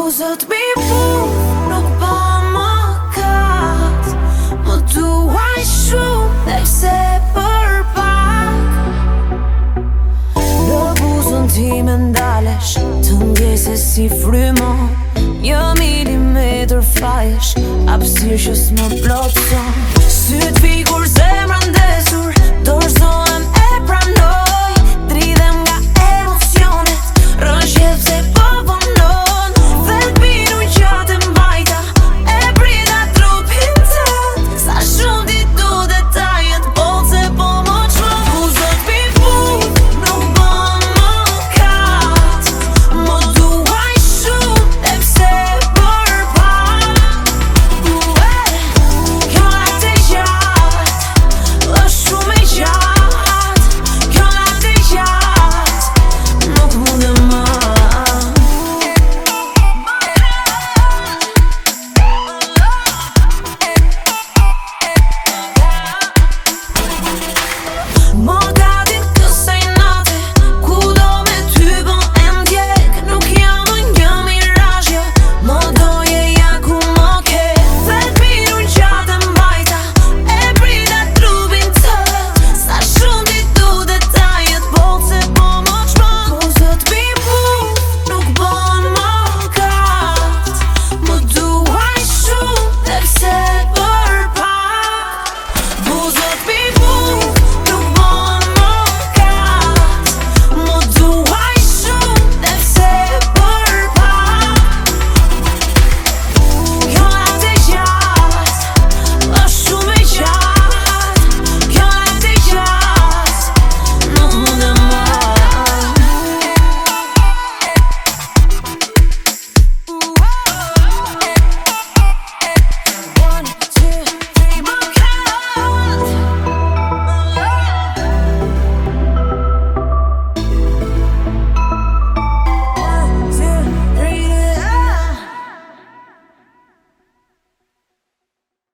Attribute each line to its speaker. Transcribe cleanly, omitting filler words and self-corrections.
Speaker 1: buzët mi punë nuk pa më kat. Më duaj shumë dhe pse për pak. Në buzën time ndalesh, të ndjese si frymo. 1 milimetër fajesh, hapësirë që s'më plotson.